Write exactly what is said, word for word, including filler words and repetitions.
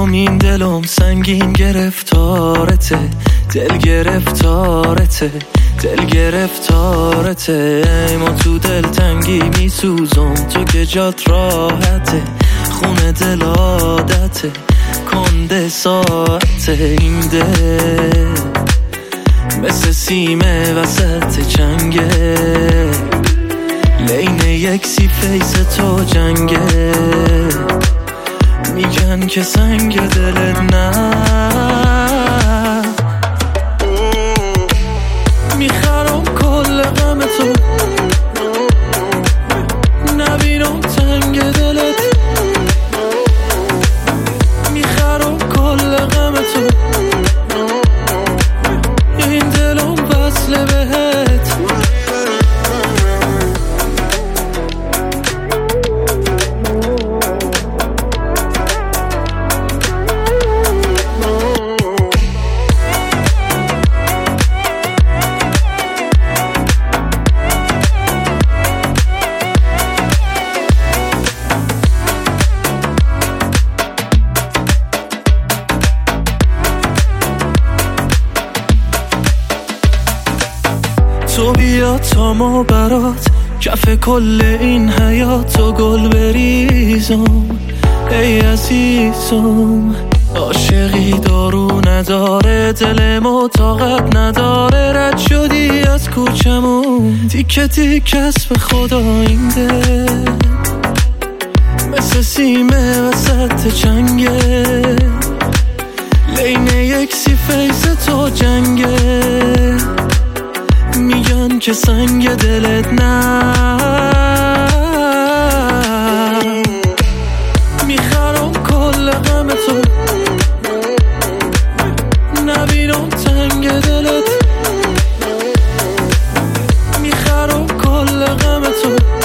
میدونم این دلم سنگین گرفتارته، دل گرفتارته، دل گرفتارته. ما تو دل تنگی میسوزم، تو که جات راحته، خونه دل عادته، کنده ساعته. این دل مثل سیمه وسط چنگه، لین یک سی فیس تو جنگه. میگن که سنگ دل نه، میخرم کل غم تو، نبینم تنگ دلت. میخرم کل غم تو، این دلم وصله بهت. تو بیا تا ما برات کف کل این حیات و گل بریزم. ای عزیزم عاشقی دارو نداره، دل ما طاقت نداره. رد شدی از کوچمون تیکه تیکه است به خدا. این دل مثل سیمه وسط چنگه، لین یک سی فیس تو جنگه. میگن که سنگ دلت نه، میخرم کل غم تو، نبینم تنگ دلت. میخرم کل غم تو،